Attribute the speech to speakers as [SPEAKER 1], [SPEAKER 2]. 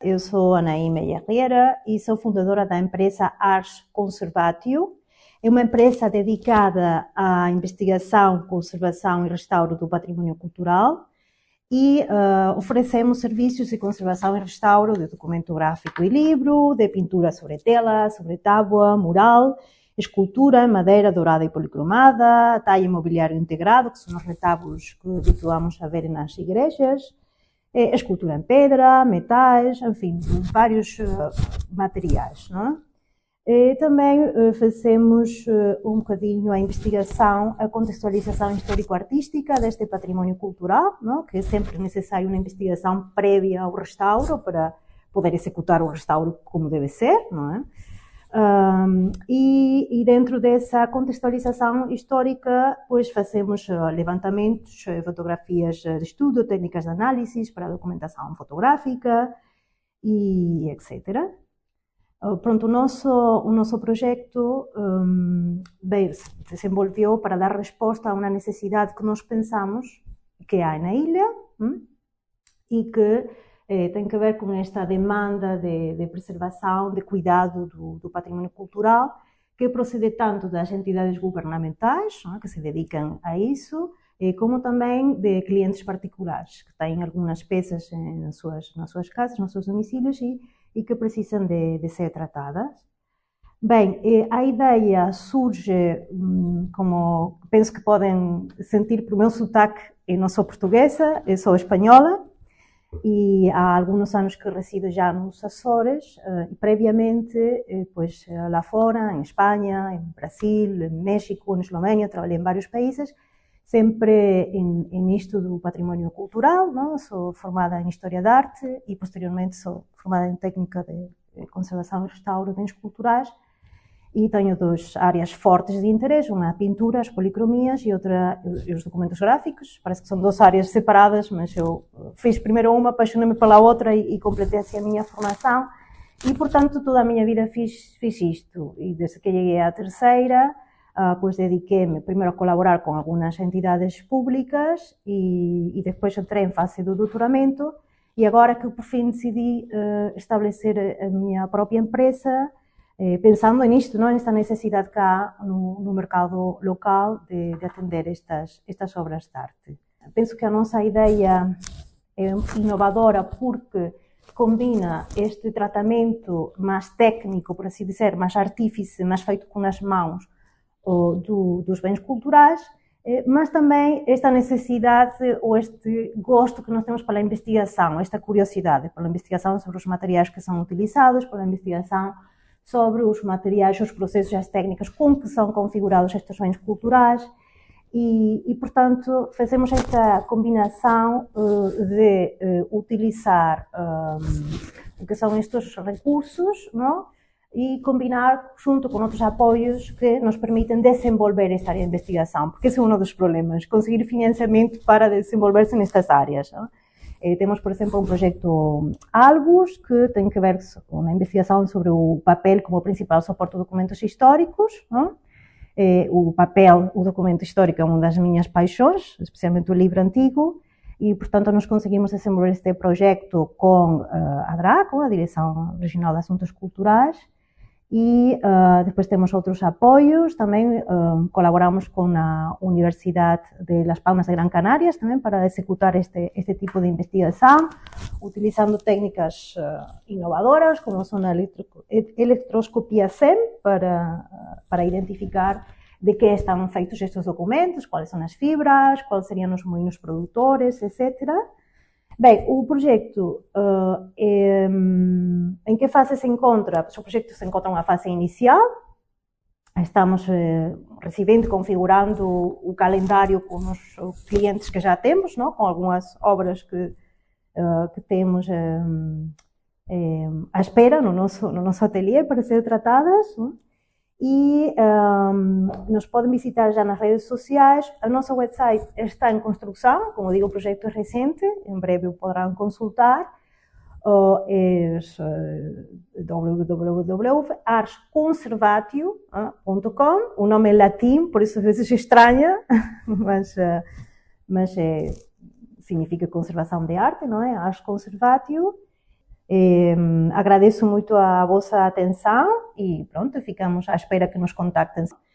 [SPEAKER 1] Eu sou Anaíma Herrera e sou fundadora da empresa Ars Conservatio. É uma empresa dedicada à investigação, conservação e restauro do património cultural e oferecemos serviços de conservação e restauro de documento gráfico e livro, de pintura sobre tela, sobre tábua, mural, escultura em madeira dourada e policromada, talho imobiliário integrado, que são os retábulos que habituamos a ver nas igrejas, escultura em pedra, metais, enfim, vários materiais, não é? Também fazemos um bocadinho a investigação, a contextualização histórico-artística deste património cultural, não? Que é sempre necessário uma investigação prévia ao restauro para poder executar o restauro como deve ser, não é? E dentro dessa contextualização histórica, pois fazemos levantamentos, fotografias de estudo, técnicas de análise para a documentação fotográfica e etc. Pronto, o nosso projeto se desenvolveu para dar resposta a uma necessidade que nós pensamos que há na ilha e que tem que ver com esta demanda de preservação, de cuidado do património cultural, que procede tanto das entidades governamentais, que se dedicam a isso, como também de clientes particulares, que têm algumas peças nas suas casas, nos seus domicílios e que precisam de ser tratadas. Bem, a ideia surge, como penso que podem sentir pelo meu sotaque, eu não sou portuguesa, eu sou espanhola, e há alguns anos que resido já nos Açores e previamente, pois lá fora, em Espanha, em Brasil, em México, em Eslovénia, trabalhei em vários países, sempre nisto do património cultural, não? Sou formada em História da Arte e posteriormente sou formada em Técnica de Conservação e Restauro de Bens Culturais e tenho duas áreas fortes de interesse, uma a pintura, as policromias e outra os documentos gráficos. Parece que são duas áreas separadas, mas eu fiz primeiro uma, apaixonei-me pela outra e completei assim a minha formação. E, portanto, toda a minha vida fiz isto. E desde que cheguei à terceira, pois dediquei-me primeiro a colaborar com algumas entidades públicas e depois entrei em fase do doutoramento. E agora que por fim decidi estabelecer a minha própria empresa, pensando nisto, não? Nesta necessidade que há no mercado local de atender estas obras de arte. Penso que a nossa ideia é inovadora porque combina este tratamento mais técnico, por assim dizer, mais artífice, mais feito com as mãos dos bens culturais, mas também esta necessidade ou este gosto que nós temos pela investigação, esta curiosidade pela investigação sobre os materiais que são utilizados, pela investigação sobre os materiais, os processos e as técnicas com que são configurados estes bens culturais e portanto, fazemos esta combinação de utilizar o que são estes recursos, não? E combinar junto com outros apoios que nos permitem desenvolver esta área de investigação, porque esse é um dos problemas, conseguir financiamento para desenvolver-se nestas áreas, não? Temos, por exemplo, um projeto Albus, que tem que ver com a investigação sobre o papel como principal suporte de documentos históricos. Não? O documento histórico é uma das minhas paixões, especialmente o livro antigo, e, portanto, nós conseguimos desenvolver este projeto com a DRAC, a Direção Regional de Assuntos Culturais, e depois temos outros apoios, também colaboramos com a Universidade de Las Palmas de Gran Canarias também para executar este tipo de investigação, utilizando técnicas inovadoras como são a electroscopia SEM para identificar de que estão feitos estes documentos, quais são as fibras, quais seriam os moinhos produtores, etc. Bem, o projeto, em que fase se encontra? O projeto se encontra numa fase inicial, estamos recebendo, configurando o calendário com os clientes que já temos, não? Com algumas obras que temos à espera no nosso ateliê para ser tratadas, não? E nos podem visitar já nas redes sociais. A nossa website está em construção, como digo, o projeto é recente, em breve o poderão consultar. É www.arsconservatio.com. O nome é latim, por isso às vezes estranha, mas significa conservação de arte, não é? Ars Conservatio. Agradeço muito a vossa atenção e pronto, ficamos à espera que nos contactem.